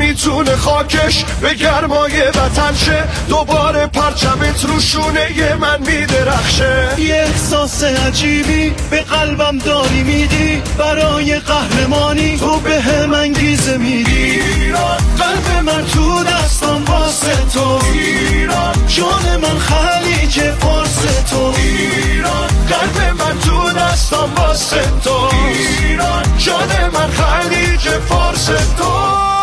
میتونه خاکش به گرمای وطن شه، دوباره پرچمت رو شونه من میدرخشه. یه احساس عجیبی به قلبم داری میدی، برای قهرمانی تو به هم انگیزه میدی. ایران قلب من تو دستم واسه تو، ایران جان من خلیج فارس تو، ایران قلب من تو دستم واسه تو، ایران جان من خلیج فارس تو.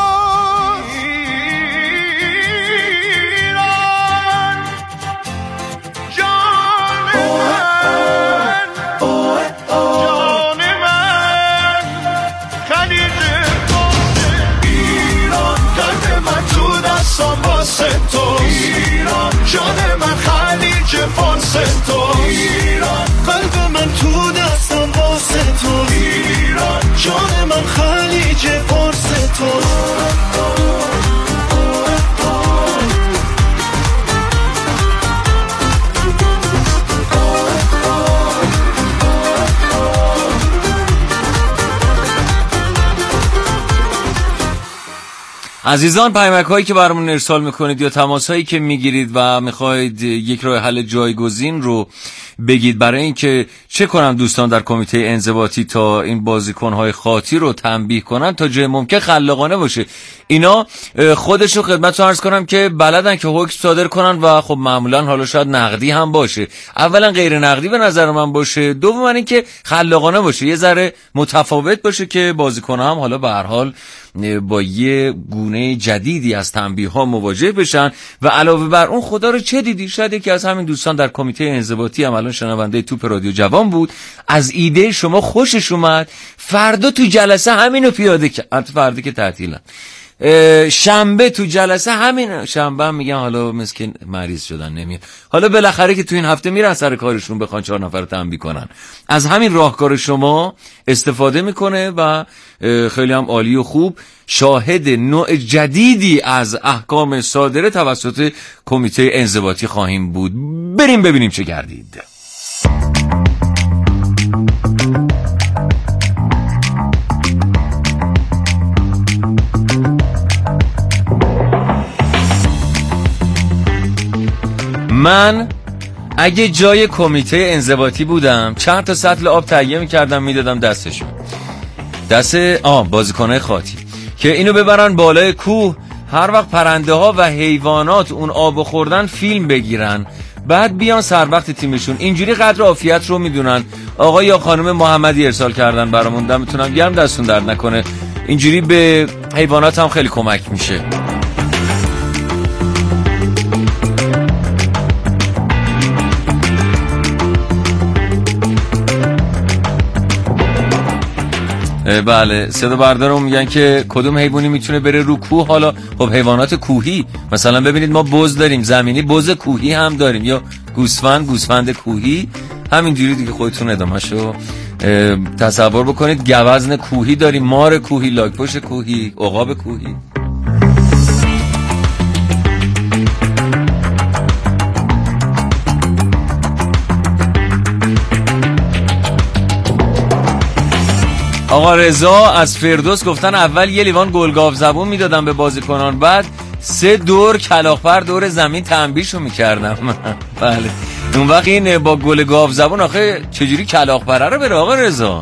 تو ایران جان من خلیج فارس تو، ایران قلب من تو دستم واسه تو، ایران جان من خلیج فارس تو. عزیزان، پیامک هایی که برامون ارسال میکنید یا تماس هایی که میگیرید و میخواید یک راه حل جایگزین رو بگید برای اینکه چه کنن دوستان در کمیته انضباطی تا این بازیکن های خاطی رو تنبیه کنن تا جای ممکن خلاقانه باشه. اینا خودشو خدمتتون عرض کنم که بلدن که حکم صادر کنن و خب معمولا حالا شاید نقدی هم باشه. اولا غیر نقدی به نظر من باشه، دوم اینکه خلاقانه باشه، یه ذره متفاوت باشه که بازیکن هم حالا به هر حال با یه گونه جدیدی از تنبیه ها مواجه بشن. و علاوه بر اون خدا رو چه دیدی، شاید یکی از همین دوستان در کمیته انضباطی هم الان شنونده توپ رادیو جوان بود، از ایده شما خوشش اومد، فردا تو جلسه همینو پیاده کرد. فردا که تعطیلن، شنبه تو جلسه همین، شنبه هم میگن حالا مسکین مریض شدن نمیاد، حالا بالاخره که تو این هفته میرن سر کارشون بخوان 4 نفر رو تنبیه کنن. از همین راهکار شما استفاده میکنه و خیلی هم عالی و خوب. شاهد نوع جدیدی از احکام صادره توسط کمیته انضباطی خواهیم بود. بریم ببینیم چه گردید. من اگه جای کمیته انضباطی بودم چند تا سطل آب تهیه میکردم میدادم دستشون، دست بازیکنای خاطی، که اینو ببرن بالای کوه، هر وقت پرنده ها و حیوانات اون آب خوردن فیلم بگیرن، بعد بیان سر وقت تیمشون. اینجوری قدر عافیت رو میدونن. آقا یا خانم محمدی ارسال کردن برامون، دمتونم گرم، دستون درد نکنه. اینجوری به حیوانات هم خیلی کمک میشه. بله، صدا بردارم میگن که کدوم حیوانی میتونه بره رو کوه. حالا خب حیوانات کوهی، مثلا ببینید ما بز داریم زمینی، بز کوهی هم داریم، یا گوسفند کوهی، همینجوری دیگه خودتون ادامه‌شو تصور بکنید. گوزن کوهی داریم، مار کوهی، لاک‌پشت کوهی، عقاب کوهی. آقا رضا از فردوس گفتن اول یه لیوان گلگاو زبون میدادم به بازیکنان، بعد 3 دور کلاغ‌پر دور زمین تنبیهشو میکردم. بله، اون وقت این با گل گاو زبون آخه چجوری کلاغ‌پره رو بره آقا رضا؟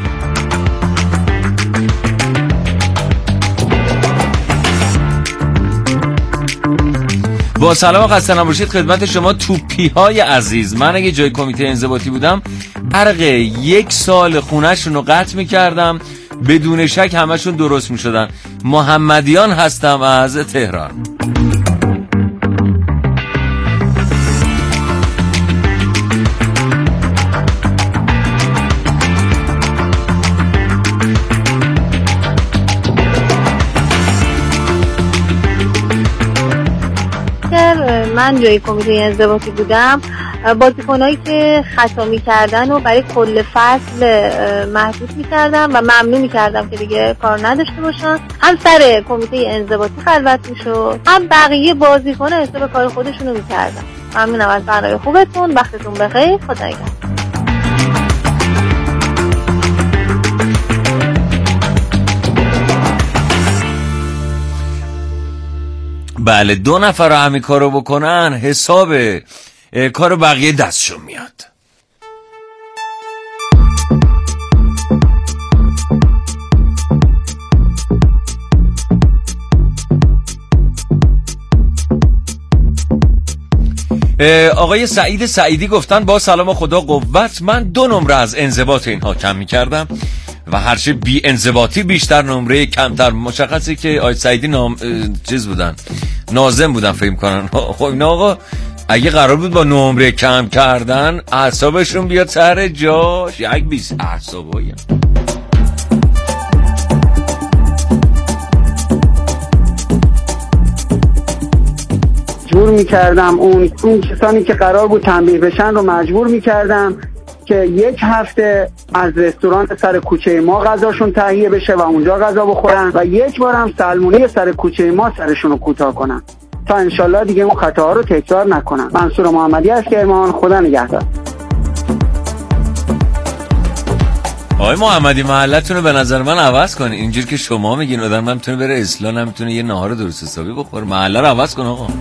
با سلام و خسته نباشید خدمت شما توپی های عزیز. من اگه جای کمیته انضباطی بودم برق 1 سال خونه‌شون رو قطع می‌کردم، بدون شک همشون درست می‌شدن. محمدیان هستم از تهران. من جای کمیته انضباطی بودم، بازیکنایی که خطا می‌کردن و برای کل فصل محدود می‌کردم و ممنوع می‌کردم که دیگه کار نداشته باشن. هم سر کمیته انضباطی خلوت می‌شد، هم بقیه بازیکن‌ها حساب کار خودشونو می‌کردن. ممنونم از برنامه خوبتون، وقتتون بخیر، خدا نگهدار. بله 2 نفر همین کارو بکنن حساب کار بقیه دستشون میاد. آقای سعید سعیدی گفتن با سلام و خدا قوت، من 2 نمره از انضباط اینها کم میکردم و هرچه بی انضباطی بیشتر نمره کمتر. مشخصه که آقای سعیدی چیز بودن، ناظم بودن فکر کنن. خب این آقا اگه قرار بود با نمره کم کردن اعصابشون بیاد سر جاش، یک 20 اعصابایی مجبور میکردم اون کسانی که قرار بود تنبیه بشن رو مجبور میکردم که 1 هفته از رستوران سر کوچه ما غذاشون تهیه بشه و اونجا غذا بخورن و 1 بارم سلمونی سر کوچه ما سرشون رو کوتاه کنن تا انشالله دیگه اون خطاها رو تکرار نکنن. منصور محمدی از کرمان، خدا نگهدار. آقای محمدی محلتون رو به نظر من عوض کنید. اینجور که شما میگین آدم نمیتونه بره اصلاح، نمیتونه یه نهار درست حسابی بخوره، محله رو عوض کن آقا.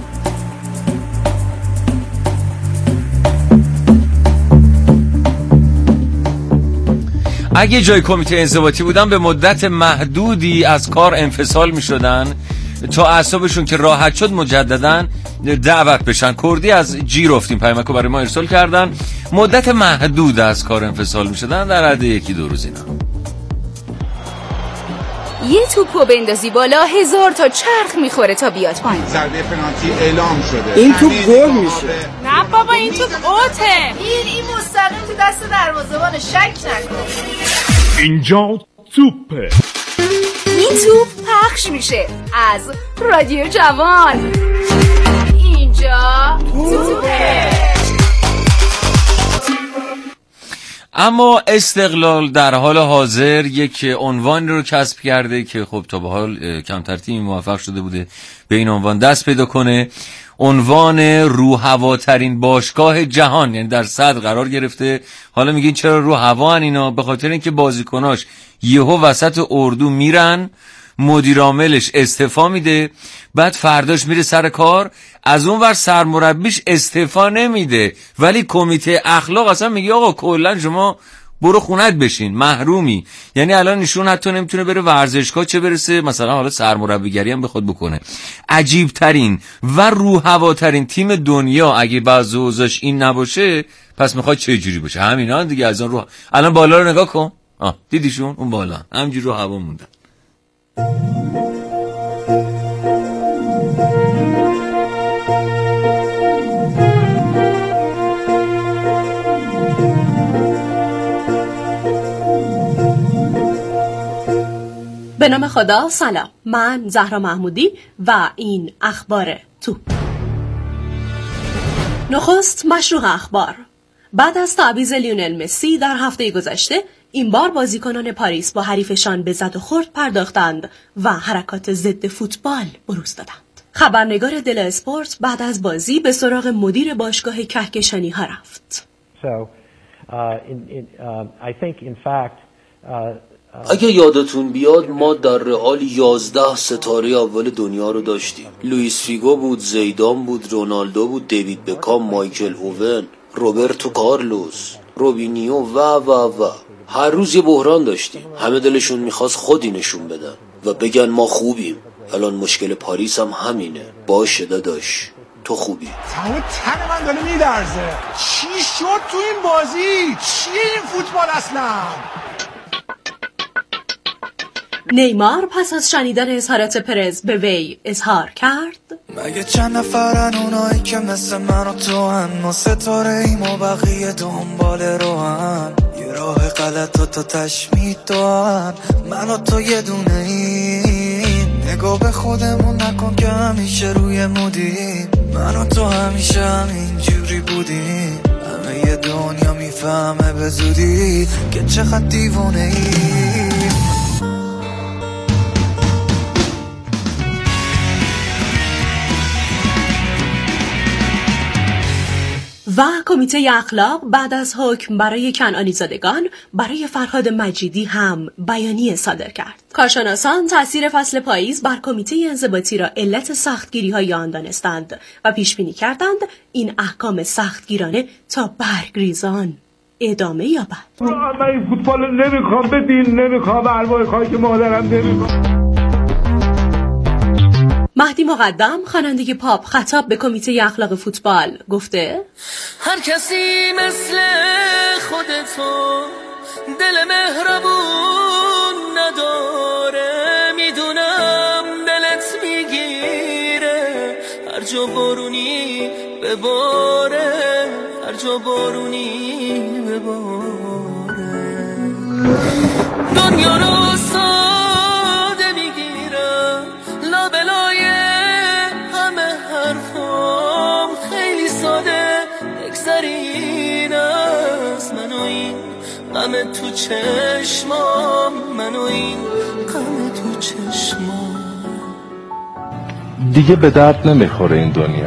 اگه جای کمیته انضباطی بودن به مدت محدودی از کار انفصال میشدن تا اعصابشون که راحت شد مجدداً دعوت بشن. کردی از جیرفتیم پیامکو برای ما ارسال کردن، مدت محدود از کار انفصال میشدن در حد 1-2 روز. اینا یه توپو بندازی بالا 1000 تا چرخ میخوره تا بیاد پایین. ضربه پنالتی اعلام شده. این توپ گل میشه. نه بابا این توپ اوته. این مستقیم تو دست دروازه‌بان، شک نکن. اینجا توپه. این توپ پخش میشه از رادیو جوان. اینجا توپه. اما استقلال در حال حاضر یک عنوان رو کسب کرده که خب تا به حال کمتر تیمی موفق شده بوده به این عنوان دست پیدا کنه. عنوان رو هواترین باشگاه جهان، یعنی در صدر قرار گرفته. حالا میگین چرا رو هوا ان اینا؟ به خاطر اینکه بازیکناش یهو وسط اردو میرن، مدیر عاملش استعفا میده، بعد فرداش میره سر کار، از اون ور سرمربیش استعفا نمیده ولی کمیته اخلاق اصلا میگه آقا کلا شما برو خونت بشین، محرومی. یعنی الان ایشون حتی نمیتونه بره ورزشگاه، چه برسه مثلا حالا سرمربیگری هم بخواد بکنه. عجیب ترین و رو هواترین تیم دنیا اگه بعضی اوضاعش این نباشه پس میخواد چه جوری باشه؟ همینا دیگه. از اون رو الان بالا رو نگاه کن، دیدیشون اون بالا همینجوری رو هوا موندن. به نام خدا. سلام، من زهرا محمودی و این اخبار توپ. نخست مشروع اخبار. بعد از تعویض لیونل مسی در هفته گذشته، این بار بازیکنان پاریس با حریفشان به زد و خورد پرداختند و حرکات ضد فوتبال بروز دادند. خبرنگار دل اسپورت بعد از بازی به سراغ مدیر باشگاه کهکشانی ها رفت. اگه یادتون بیاد ما در رئال 11 ستاره اول دنیا رو داشتیم. لوئیس فیگو بود، زیدان بود، رونالدو بود، دیوید بکام، مایکل اوون، روبرتو کارلوس، روبینیو و هر روز یه بحران داشتیم. همه دلشون میخواست خودی نشون بدن و بگن ما خوبیم. الان مشکل پاریس هم همینه. باشه داداش تو خوبی. تمام تن من داره میلرزه. چی شد تو این بازی؟ چیه این فوتبال اصلا؟ نیمار پس از شنیدن اظهارات پرز به وی اظهار کرد: مگه چند نفرن اونایی که مثل من و تو هن؟ ما ستاره ایم و بقیه دنبال رو هن. یه راه غلط و تو تشمید تو هن. من و تو یه دونه ایم. نگاه به خودمون نکن که همیشه روی مودیم. من و تو همیشه همین جوری بودیم. همه یه دنیا میفهمه به زودی که چقدر دیوونه ایم. و و کمیته اخلاق بعد از حکم برای کنعانی زادگان برای فرهاد مجیدی هم بیانیه صادر کرد. کارشناسان تأثیر فصل پاییز بر کمیته انضباطی را علت سختگیری‌های آن دانستند و پیش بینی کردند این احکام سختگیرانه تا برگریزان ادامه یابد. من این فوتبال نمیخوام، بدین نمیخوام، ارواح خاک مادرم نمیخوام. مهدی مقدم خواننده پاپ خطاب به کمیته اخلاق فوتبال گفته: هر کسی مثل خودتو دل مهربون نداره، میدونم دلت میگیره هر جا بارونی بباره، هر جا بارونی بباره. دنیا رو ساده میگیرم، لابلای همه حرفام خیلی ساده، بگذارین از من و این غم تو چشمام، من و این غم تو چشمام. دیگه به درد نمیخوره این دنیا.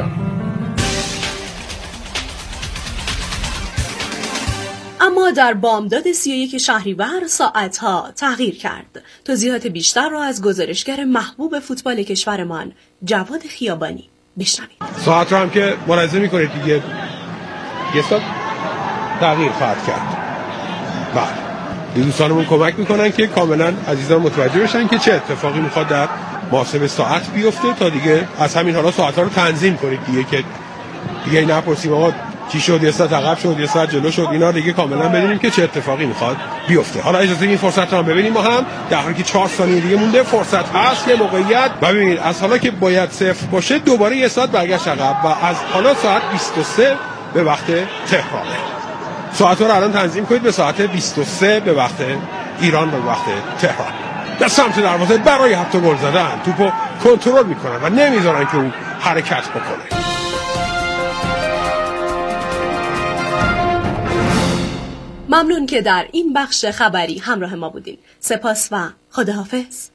اما در بامداد 31 شهریور ساعتها تغییر کرد. توضیحات بیشتر را از گزارشگر محبوب فوتبال کشورمان جواد خیابانی بشنوید. ساعت رو هم که ملاحظه میکنید دیگه یه ساعت تغییر خواهد کرد. بله، دوستانمون کمک میکنن که کاملا عزیزان متوجه بشن که چه اتفاقی میخواد در محاسبه ساعت بیفته تا دیگه از همین حالا ساعت‌ها رو تنظیم کنید دیگه، که دیگه نپرسیم آقا چی شد، یه ساعت عقب شد، یه ساعت جلو شد، اینا دیگه کاملا بدونیم که چه اتفاقی میخواد بیفته. حالا اجازه این فرصت رو هم ببینیم ما هم، در حالی که 4 ثانیه دیگه مونده فرصت هست، یه موقعیت. و ببینید از حالا که باید 0 باشه دوباره یه ساعت برگشت عقب و از حالا ساعت 23 به وقت تهرانه. ساعت‌ها رو الان تنظیم کنید به ساعت 23 به وقت ایران و به وقت تهران. به سمت دروازه برای حتی گل زدن توپو کنترل میکنن و نمیذارن که اون حرکت بکنه. ممنون که در این بخش خبری همراه ما بودین. سپاس و خداحافظ.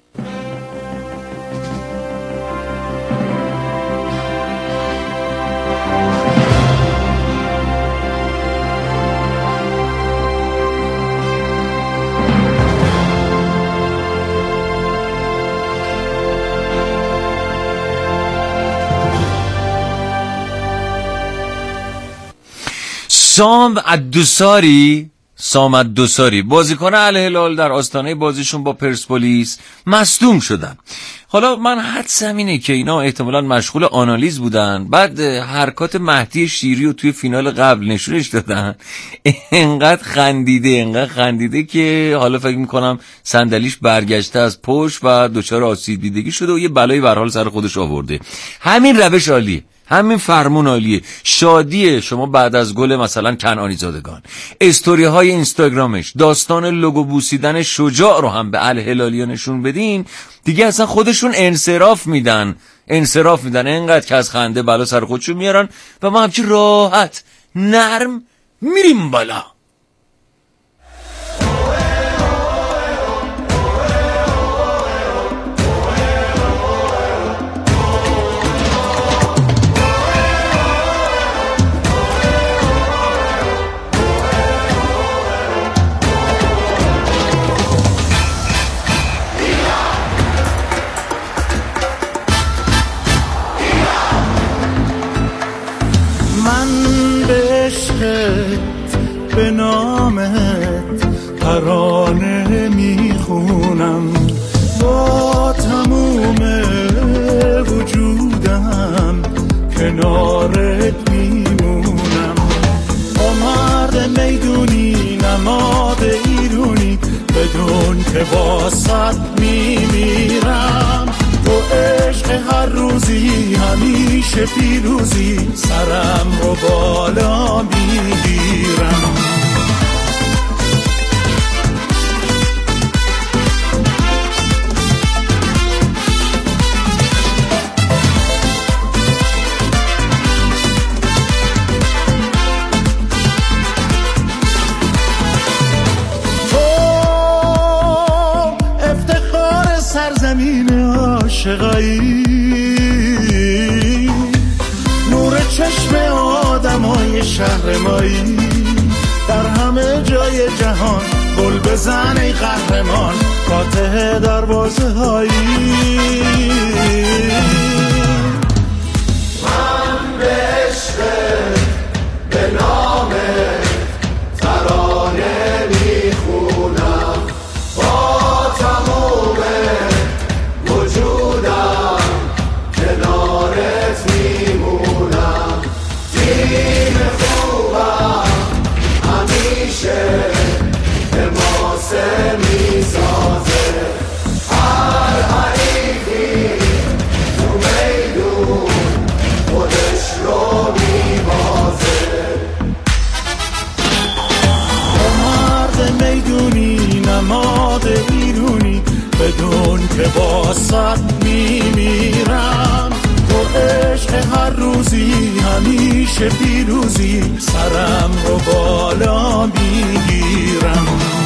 سام الدوساری بازیکن الهلال در آستانه بازیشون با پرسپولیس مصدوم شدن. حالا من حدسم اینه که اینا احتمالاً مشغول آنالیز بودن، بعد حرکات مهدی شیری رو توی فینال قبل نشونش دادن، انقدر خندیده که حالا فکر میکنم صندلیش برگشته از پشت و دچار آسیب دیدگی شده و یه بلایی به هر حال سر خودش آورده. همین روش عالیه، همین فرمون عالیه. شادیه شما بعد از گل مثلا کنعانی زادگان استوری های اینستاگرامش داستان لوگو بوسیدن شجاع رو هم به الهلالیا نشون بدین، دیگه اصلا خودشون انصراف میدن انقدر که از خنده بالا سر خودشون میارن و ما همچی راحت نرم میریم بالا. به نامت ترانه میخونم، با تموم وجودم کنارت میمونم. با مرد میدونی نماد ایرونی، بدون که واسط میمیرم. تو عشق هر روزی همیشه پیروزی، سرم رو بالا میگیرم. عاشقایی، نور چشم آدم نمای شهر مایی، در همه جای جهان گل بزن ای قهرمان، فاتح دروازه هایی. من به عشق به نام ترانه میخونم، با تموم وجودم کنارت میمونم، تیم خوبم همیشه حماسه میسازه، هر حریفی تو میدون خودش رو میبازه. مرد میدونی نماد ایرونی، بدون که باسد میمیرم، تو عشق هر روزی همیشه پیروزی، سرم رو بالا میگیرم.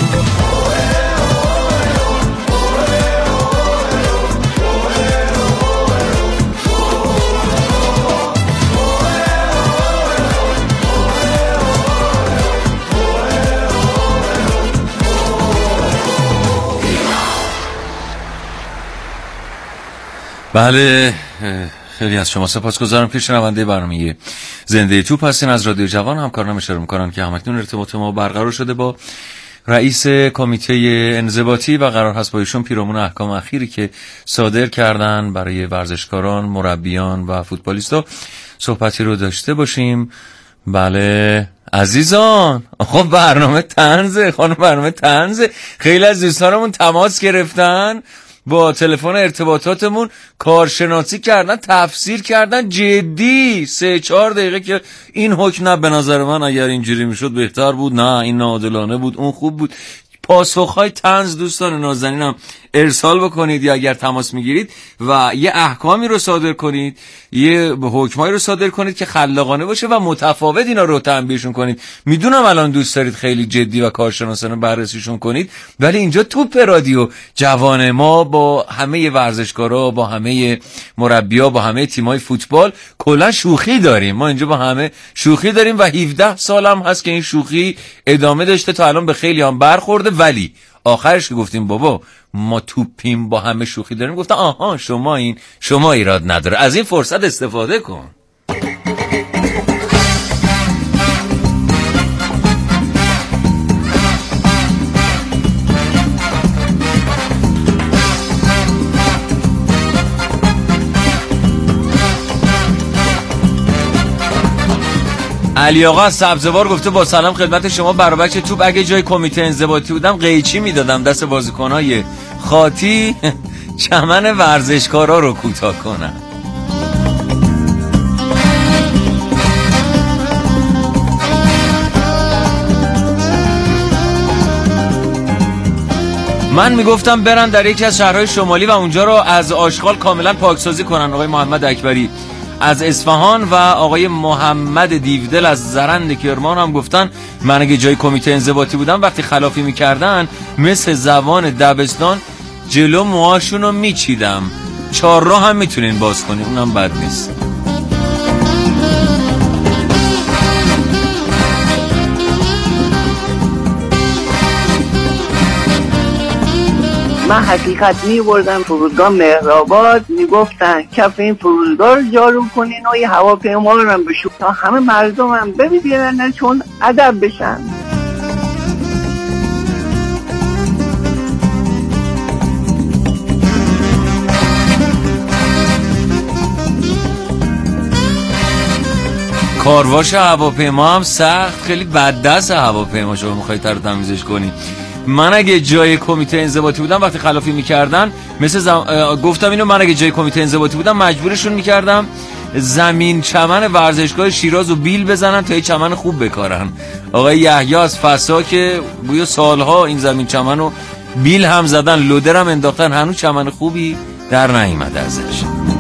بله، خیلی از شما سپاسگزارم که شنونده برنامه زنده توپ هستین از رادیو جوان. همکارانم اشاره میکنن که همکنون ارتباط ما برقرار شده با رئیس کمیته انضباطی و قرار هست با ایشون پیرامون احکام اخیری که صادر کردن برای ورزشکاران، مربیان و فوتبالیستا صحبتی رو داشته باشیم. بله عزیزان، خب برنامه طنزه، خانم برنامه طنزه. خیلی از دوستانمون تماس گرفتن، با تلفن ارتباطاتمون کارشناسی کردن، تفسیر کردن، جدی 3-4 دقیقه که این حکم نه به نظر من اگر اینجوری میشد بهتر بود، نه این ناعادلانه بود، اون خوب بود. پاسخهای طنز دوستان نازنینم ارسال بکنید یا اگر تماس میگیرید و یه احکامی رو صادر کنید، یه حکمایی رو صادر کنید که خلاقانه باشه و متفاوت اینا رو تنبیهشون کنید. میدونم الان دوست دارید خیلی جدی و کارشناسانه بررسیشون کنید، ولی اینجا توپ رادیو جوان، ما با همه ورزشکارا، با همه مربیا، با همه تیمای فوتبال کلا شوخی داریم. ما اینجا با همه شوخی داریم و 17 سالم هست که این شوخی ادامه داشته، تا الان به خیلی هم برخورده. ولی آخرش که گفتیم بابا ما توپیم با همه شوخی داریم، گفتن آها شما ایراد نداره، از این فرصت استفاده کن. علی آقا از سبزوار گفته با سلام خدمت شما، برای بچه توپ اگه جای کمیته انضباطی بودم قیچی میدادم دست بازیکنای خاطی چمن ورزشکارا رو کوتاه کنن. من میگفتم برن در یکی از شهرهای شمالی و اونجا رو از آشغال کاملا پاکسازی کنن. آقای محمد اکبری از اصفهان و آقای محمد دیودل از زرند کرمان هم گفتن من اگه جای کمیته انضباطی بودم وقتی خلافی میکردن مثل زبان دبستان جلو موهاشون رو میچیدم. 4 راه هم میتونین باز کنین، اونم بد نیست. من حقیقت می‌بردم فرودگاه مهرآباد، میگفتن کف این فرودگاه رو جارو کنین و یه هواپیما رو هم بشون تا همه مردم هم ببینن چون ادب بشن. کارواش هواپیما هم سخت، خیلی بددست هواپیما شما میخواید تر تمیزش کنی. من اگه جای کمیته انضباطی بودم وقتی خلافی میکردن گفتم اینو، من اگه جای کمیته انضباطی بودم مجبورشون میکردم زمین چمن ورزشگاه شیراز رو بیل بزنن تا یه چمن خوب بکارن. آقای یحیی از فسا که گویا سالها این زمین چمن رو بیل هم زدن، لودر هم انداختن، هنوز چمن خوبی در نیامده ازش.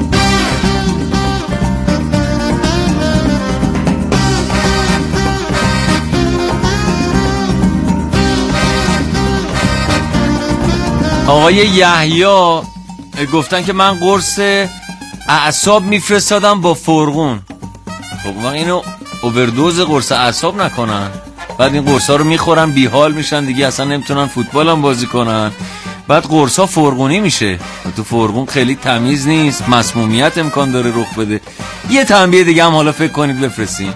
آقای یحیی گفتن که من قرص اعصاب میفرستادم با فرغون. خب من اینو اووردوز قرص اعصاب نکنن، بعد این قرصا رو میخورن بیحال میشن دیگه، اصلا نمیتونن فوتبال هم بازی کنن. بعد قرصا فرغونی میشه، تو فرغون خیلی تمیز نیست، مسمومیت امکان داره رخ بده. یه تنبیه دیگه هم حالا فکر کنید بفرستین.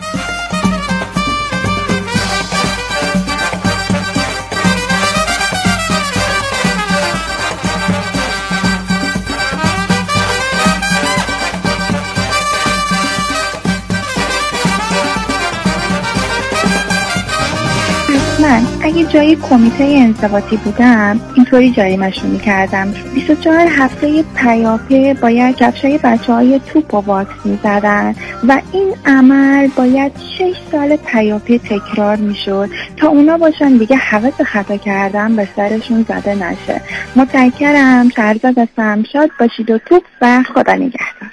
من اگه جای کمیته انضباطی بودم اینطوری جریمه‌شون می‌کردم. 24 هفته پیاپی باید کفشای بچه‌های توپ و واکس می‌زدن و این عمل باید 6 سال پیاپی تکرار می‌شد تا اونا باشن دیگه حواس خطا کردن به سرشون زده نشه. متشکرم. شهرزاد هستم. شاد باشید و توپ و خدا نگهدار.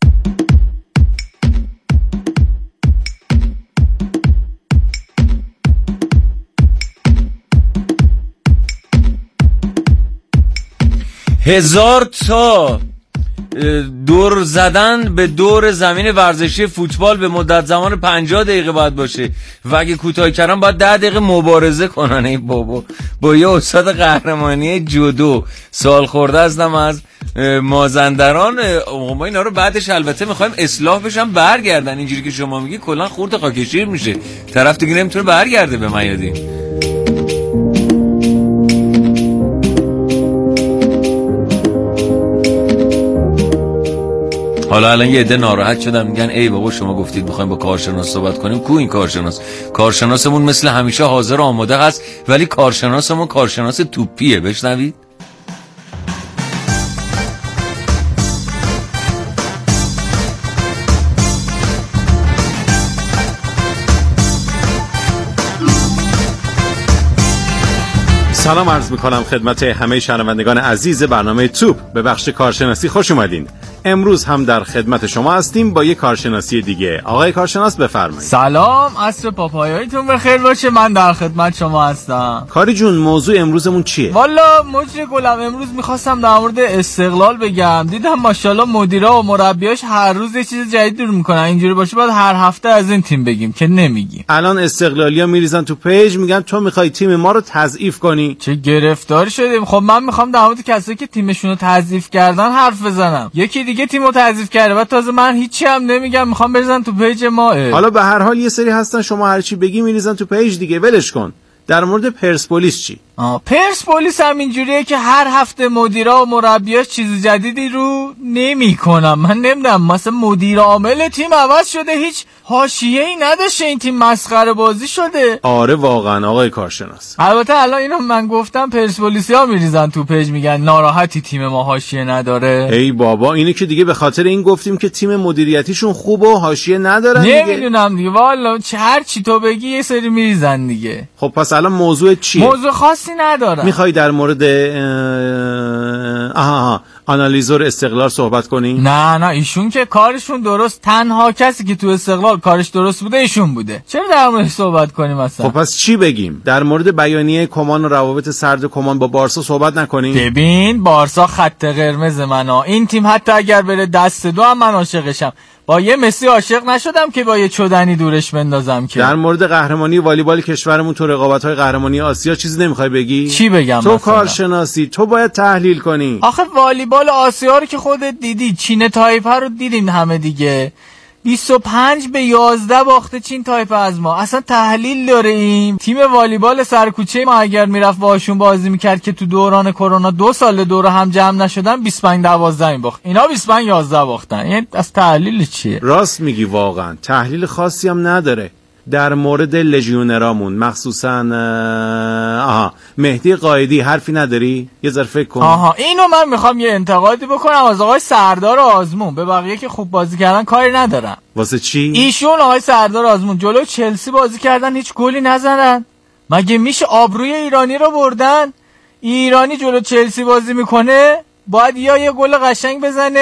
هزار تا دور زدن به دور زمین ورزشی فوتبال به مدت زمان 50 دقیقه باید باشه و اگه کوتاه کردن باید 10 دقیقه مبارزه کنن. ای بابا، با یه استاد قهرمانی جودو سال خورده هستم از مازندران. ما اینا رو بعدش البته میخوایم اصلاح بشن برگردن. اینجوری که شما میگی کلا خورد خاکشیر میشه، طرف دیگه نمیتونه برگرده به میادی. حالا الان یه عده ناراحت شدن میگن ای بابا شما گفتید میخوایم با کارشناس صحبت کنیم، کو این کارشناس؟ کارشناسمون مثل همیشه حاضر آماده هست، ولی کارشناسمون کارشناس توپیه. بشنوید. سلام عرض میکنم خدمت همه شنوندگان عزیز برنامه توپ به بخش کارشناسی خوش اومدین. امروز هم در خدمت شما هستیم با یک کارشناسی دیگه. آقای کارشناس بفرمایید. سلام، عصر پاپایایتون بخیر باشه. من در خدمت شما هستم. کاری جون، موضوع امروزمون چیه؟ والا مجری گلم، امروز میخواستم در مورد استقلال بگم. دیدم ماشاءالله مدیرا و مربیاش هر روز یه چیز جدید رو میکنن. اینجوری باشه باید هر هفته از این تیم بگیم که نمیگیم. الان استقلالیا میریزن تو پیج میگن تو میخوای تیم ما رو تضعیف کنی. چه گرفتاری شدیم. خب من میخوام در مورد کسایی که تیمشون رو تضعیف کردن حرف بزنم. یکی دیگه تیمو تضعیف کرده و تازه من هیچی هم نمیگم، میخوام بریزن تو پیج ما. حالا به هر حال یه سری هستن شما هر چی بگی میریزن تو پیج دیگه، ولش کن. در مورد پرسپولیس چی؟ پرسپولیس هم اینجوریه که هر هفته مدیرا و مربیاش چیز جدیدی رو نمی‌کنن. من نمیدونم، مثلا مدیر عامل تیم عوض شده، هیچ حاشیه‌ای نداشته، این تیم مسخره بازی شده. آره واقعا آقای کارشناس. البته الان اینو من گفتم پرسپولیسیا میریزن تو پیج میگن ناراحتی تیم ما حاشیه نداره. ای بابا، اینو که دیگه به خاطر این گفتیم که تیم مدیریتیشون خوبه و حاشیه ندارن دیگه. نمیدونم دیگه والا، هر چی تو بگی یه سری میریزن دیگه. خب پس الان موضوع چیه؟ موضوع خاصی نداره. میخوای در مورد آنالیزور استقلال صحبت کنی؟ نه ایشون که کارشون درست، تنها کسی که تو استقلال کارش درست بوده ایشون بوده. چرا در موردش صحبت کنیم مثلا؟ خب پس چی بگیم؟ در مورد بیانیه کمان و روابط سرد کمان با بارسا صحبت نکنیم؟ ببین بارسا خط قرمز منه. این تیم حتی اگر بره دست دو هم من عاشقشم. با یه مسی عاشق نشدم که با یه چدنی دورش بندازم. که در مورد قهرمانی والیبال کشورمون تو رقابت‌های قهرمانی آسیا چیزی نمیخوای بگی؟ چی بگم؟ تو کارشناسی، تو باید تحلیل کنی. آخه والیبال آسیا رو که خودت دیدی، چین تایپه رو دیدیم همه دیگه. 25-11 باخته چین تایپه از ما. اصلا تحلیل داریم؟ تیم والیبال سرکوچه ما اگر میرفت باشون بازی میکرد که تو دوران کرونا 2 سال دور هم جمع نشدن، 25-12 میباخت. اینا 25-11 باختن. این از تحلیل چیه؟ راست میگی، واقعا تحلیل خاصی هم نداره. در مورد لژیونرامون مخصوصا مهدی قائدی حرفی نداری؟ یه ذره فکر کن. اینو من میخوام یه انتقادی بکنم از آقای سردار آزمون. به بقیه که خوب بازی کردن کاری ندارم. واسه چی؟ ایشون آقای سردار آزمون جلو چلسی بازی کردن، هیچ گلی نزدن. مگه میشه؟ آبروی ایرانی رو بردن. ایرانی جلو چلسی بازی میکنه باید یا یه گل قشنگ بزنه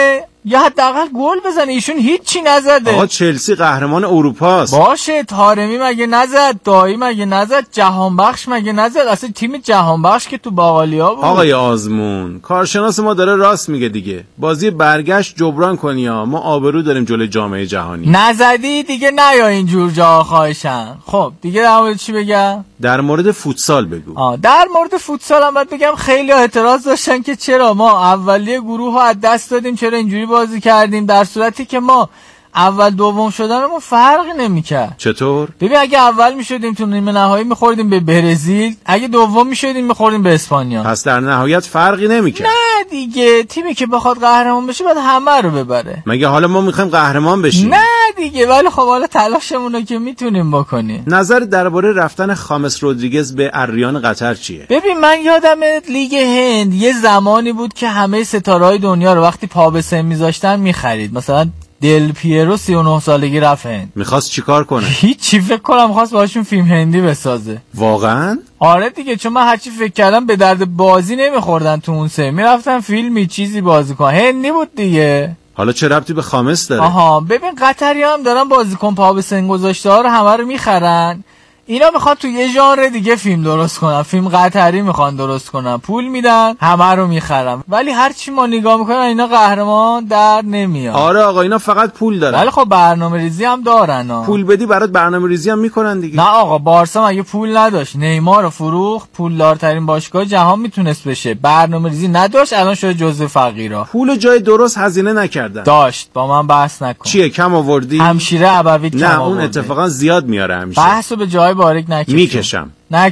یا حداقل گل بزنه. ایشون هیچی نزده. آقا چلسی قهرمان اروپاست. باشه، طارمی مگه نزد؟ دایی مگه نزد؟ جهان بخش مگه نزد؟ اصلا تیم جهان بخش که تو باقالیا بود. آقای آزمون، کارشناس ما داره راست میگه دیگه. بازی برگشت جبران کنی ها، ما آبرو داریم جلوی جامعه جهانی. نزدی دیگه نیا اینجور جا خواهشم. خب دیگه در مورد چی بگم؟ در مورد فوتسال بگو. در مورد فوتسال هم باید بگم خیلی اعتراض داشتن که چرا ما اولیه گروه ها از دست دادیم، چرا اینجوری بازی کردیم، در صورتی که ما اول دوم شدنمون فرقی نمیکرد. چطور؟ ببین اگه اول میشدیم تو نیمه نهایی میخوردیم به برزیل، اگه دوم میشدیم میخوردیم به اسپانیا. پس در نهایت فرقی نمیکرد. نه دیگه، تیمی که بخواد قهرمان بشه باید همه رو ببره. مگه حالا ما میخوایم قهرمان بشیم؟ نه دیگه، ولی خب حالا تلاشمون رو که میتونیم بکنیم. نظر درباره رفتن خامس رودریگز به الریان قطر چیه؟ ببین من یادم لیگ هند یه زمانی بود که همه ستاره‌های دنیا رو وقتی پا به سن میذاشتن میخرید. مثلا دل پیرو 39 سالگی رفت هند. میخواست چیکار کنه؟ هیچی، فکر کنم خواست باشون فیلم هندی بسازه. واقعا؟ آره دیگه، چون من هرچی فکر کردم به درد بازی نمیخوردن تو اون سه، میرفتن فیلمی چیزی بازی کنن. هندی بود دیگه. حالا چه ربطی به خامس داره؟ آها ببین قطری هم دارن بازیکن پا به سن گذاشته ها رو همه رو میخرن. اینا میخوان تو یه ژانر دیگه فیلم درست کنن، فیلم قطری میخوان درست کنن، پول میدن همه رو میخرن، ولی هر چی ما نگاه میکنن اینا قهرمان در نمیاد. آره آقا اینا فقط پول دارن. ولی خب برنامه‌ریزی هم دارن ها. پول بدی برات برنامه‌ریزی هم میکنن دیگه. نه آقا، بارسا مگه پول نداشت؟ نیمار رو فروخت، پولدارترین باشگاه جهان میتونست بشه. برنامه‌ریزی نداشت، الان شده جزو فقیرا. پول جای درست هزینه نکردن. داشت، با من بحث نکن. چیه کم آوردی؟ همشیره ابوی کم نه آورده. اون اتفاقا زیاد میاره همیشه. بحثو به جای باریک نکش. میکشم.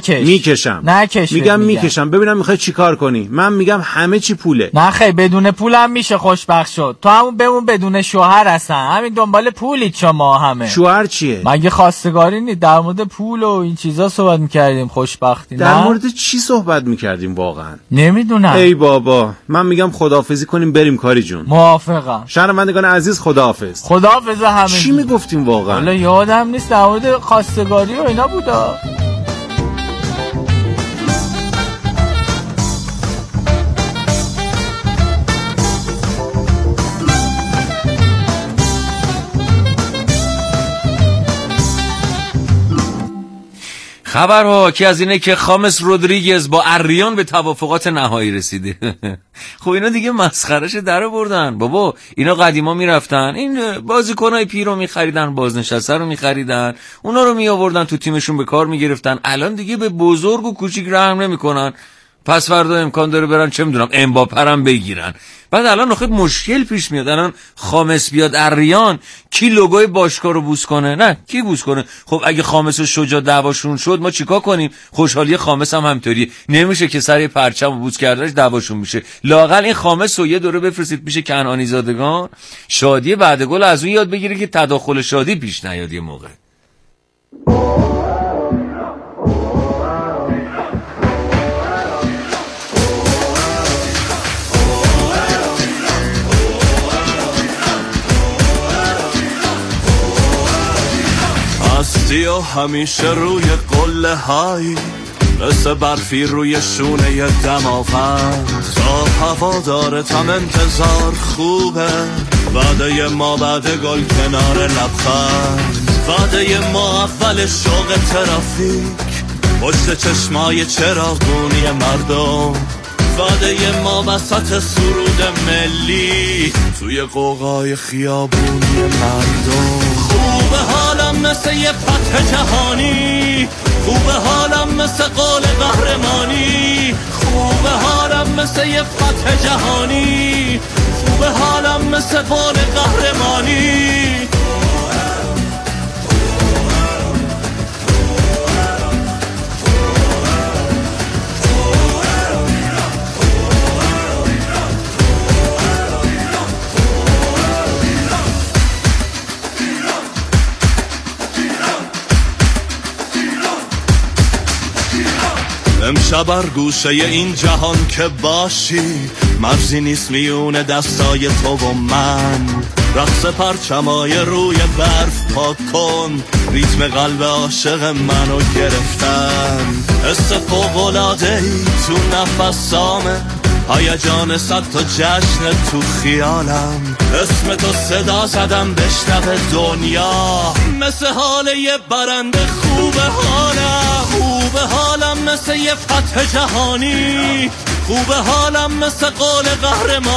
نکش. میکشم ببینم میخوای چیکار کنی. من میگم همه چی پوله. نه خیلی بدون پول هم میشه خوشبخت شد. تو همون بمون بدون شوهر هستن، همین دنبال پولید شما همه. شوهر چیه؟ مگه خواستگاری نی؟ در مورد پول و این چیزا صحبت میکردیم، خوشبختی. در مورد چی صحبت میکردیم واقعا؟ نمیدونم. ای بابا، من میگم خداحافظی کنیم بریم کاری جون. موافقم. شنوندگان عزیز خداحافظ. خداحافظ همه. چی میگفتیم واقعا؟ حالا یادم نیست، در مورد خواستگاری و اینا بودا. خبرها که از اینه که خامس رودریگز با الریان به توافقات نهایی رسیده. خب اینا دیگه مسخرهش در بردن بابا. اینا قدیما میرفتن این بازیکنای پیرو میخریدن، بازنشسته رو میخریدن، اونا رو میآوردن تو تیمشون به کار میگرفتن. الان دیگه به بزرگ و کوچیک رحم نمیکنن. پس فردا امکان داره برن چه میدونم امباپه هم بگیرن. بعد الان آخه مشکل پیش میاد. الان خامس بیاد الریان، کی لوگوی باشگاه رو بوس کنه؟ نه کی بوس کنه؟ خب اگه خامس و شجاع دعواشون شد ما چیکار کنیم؟ خوشحالی خامس هم همطوریه. نمیشه که سر پرچم و بوس کردنش دعواشون میشه. لااقل این خامس رو یه دوره بفرستید پیش کنعانی زادگان، شادی بعد گل از اون یاد بگیره که تداخل شادی پیش نیاد یه موقع. هستی و همیشه روی قله های، مثل برفی روی شونه دماوند. صاف هوا داره تم انتظار خوبه، وعده ما بعد گل کنار لبخند. وعده ما اول شوق ترافیک، پشت چشمای چراغونی مردم. وعده ما وسط سرود ملی، توی قوقای خیابونی مردم. خوبه حالم مثل یه فتح جهانی، خوبه حالم مثل قول قهرمانی. خوبه حالم مثل یه فتح جهانی، خوبه حالم مثل قول قهرمانی. امشب بر گوشه این جهان که باشی، مرزی نیست میونه دستای تو و من. رقص پرچمای روی برف پاک کن، ریتم قلب عاشق منو گرفتن. حس فوق‌العاده‌ای تو نفسامه، هیجان صد تا جشن تو خیالم، اسم تو صدا زدم بشنوه دنیا، مثل حال یه برنده خوبه حالم مثل یه فتح جهانی، خوبه حالم مثل قول قهرمان.